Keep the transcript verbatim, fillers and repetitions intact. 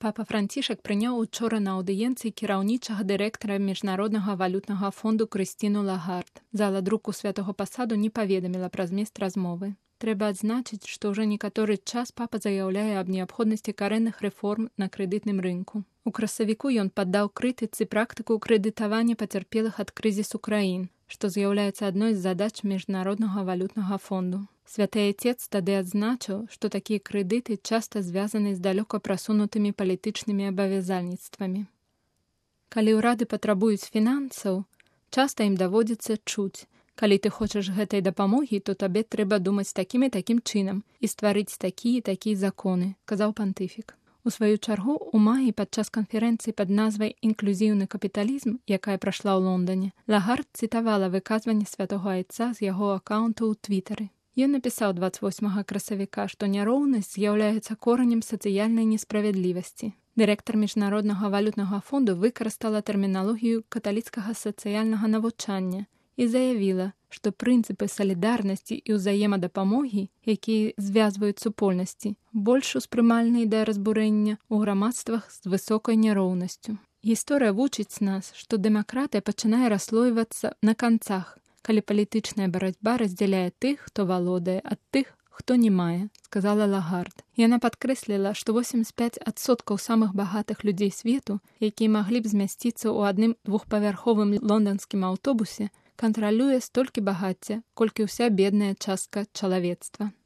Папа Францішак прыняў учора на аўдыенцыі кіраўнічага дырэктара Міжнароднага валютнага фонду Крысціну Лагард. Зала друку святого пасаду не паведаміла пра змест размовы. Трэба адзначыць, што ўжо некаторы час папа заяўляе аб неабходнасці карэнных рэформ на крэдытным рынку. У красавіку ён паддаў крытыцы практыку крэдытавання пацярпелых ад крызісу краін, што з'яўляецца адной з задач Міжнароднага валютнага фонду. Святы Айцец тады адзначыў, што такія крэдыты часта звязаны з далёка прасунутымі палітычнымі абавязальніцтвамі. Калі ўрады патрабуюць фінансаў, часта ім даводзіцца чуць: калі ты хочаш гэтай дапамогі, то табе трэба думаць такім і такім чынам і стварыць такія і такія законы, казаў пантыфік. У сваю чаргу, у маі падчас канферэнцыі пад назвай «Інклюзіўны капіталізм», якая прайшла ў Лондоне, Лагард цытавала выказванне святога Айца з яго акаунту ў Твітары. Ён напісаў дваццаць восьмага красавіка, што няроўнасць з'яўляецца коранем сацыяльнай несправядлівасці. Дырэктар Міжнароднага валютнага фонду выкарыстала тэрміналогію каталіцкага сацыяльнага навучання і заявіла, што прынцыпы салідарнасці і ўзаемадапамогі, якія звязваюць супольнасці, больш успрымальныя да разбурэння ў грамадствах з высокай няроўнасцю. Гісторыя вучыць нас, што дэмакратыя пачынае расслойвацца на канцах, калі палітычная барацьба раздзяляе тых, хто валодае, ад тых, хто не мае, сказала Лагард. Яна падкрэсліла, што восемьдзесят пять адсоткаў самых багатых людзей свету, якія маглі б змясціцца ў адным двухпавярховым лонданскім аўтобусе, кантралюе столькі багацця, колькі ўся бедная частка чалавецтва.